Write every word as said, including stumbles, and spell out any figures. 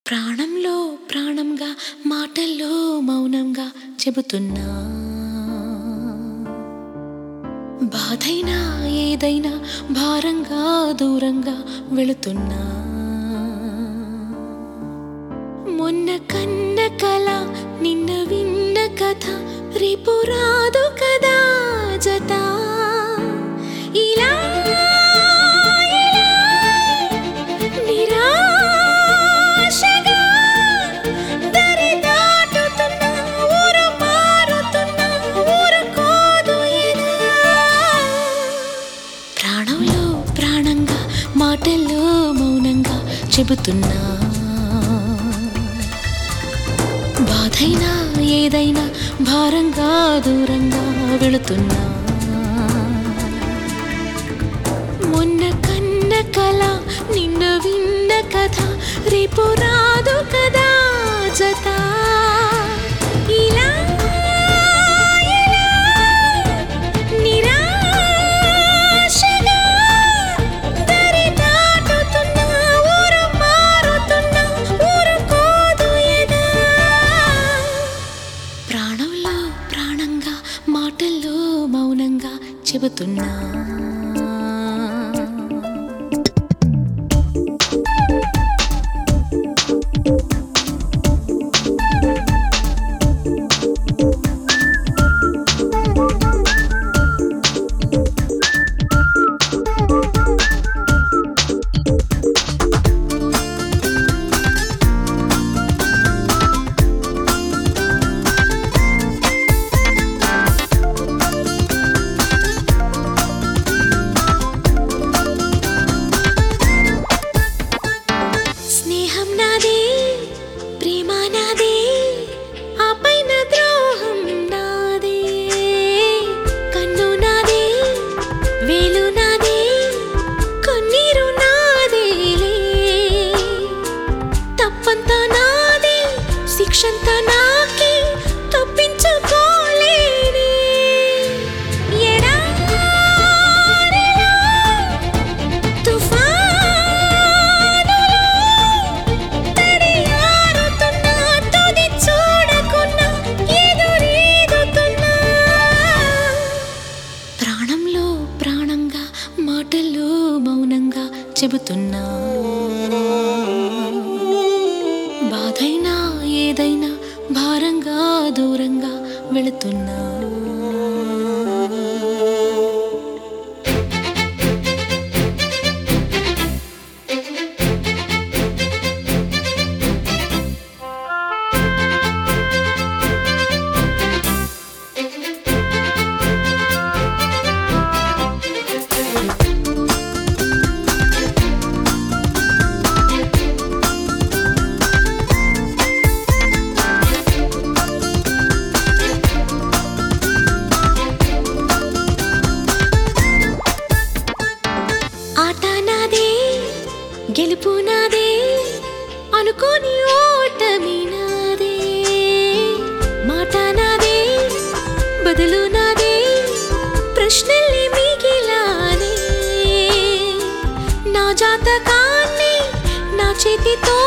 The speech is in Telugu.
ప్రాణంలో ప్రాణంగా మాటల్లో మౌనంగా చెబుతున్నా, బాధైనా ఏదైనా భారంగా దూరంగా వెళుతున్నా. మొన్న కన్న కల నిన్న విన్న కథ రేపు రాదు కదా జత. ఇలా నిరాశగా దరి దాటుతున్నా, ఊరు మారుతున్నా, ఊరుకోదు ఎదా. ప్రాణంలో ప్రాణంగా మాటల్లో మౌనంగా చెబుతున్నా, బాధైనా ఏదైనా భారంగా దూరంగా వెళుతున్నా. మొన్న కన్న కల నిన్న విన్న కథ రేపు రాదు కదా జత. ఇలా నిరాశగా దరి దాటుతున్నా, ఊరు మారుతున్నా, ఊరుకోదు ఎదా. ప్రాణంలో ప్రాణంగా మాటల్లో మౌనంగా చెబుతున్నా. శిక్షంతా నాకి తప్పించుకోలేని ఎడారిలో తుఫానులో తడియారుతున్నా, తుది చూడకున్నా ఎదురీదుతున్నా. ప్రాణంలో ప్రాణంగా మాటల్లో మౌనంగా చెబుతున్నా, బాధైనా ఏదైనా భారంగా దూరంగా వెళుతున్నా. గెలుపు నాదే అనుకోని ఓటమి నాదే, మాట నాదే బదులు నాదే, ప్రశ్నల్ని మిగిలానే. నా జాతకాన్ని నా చేతితో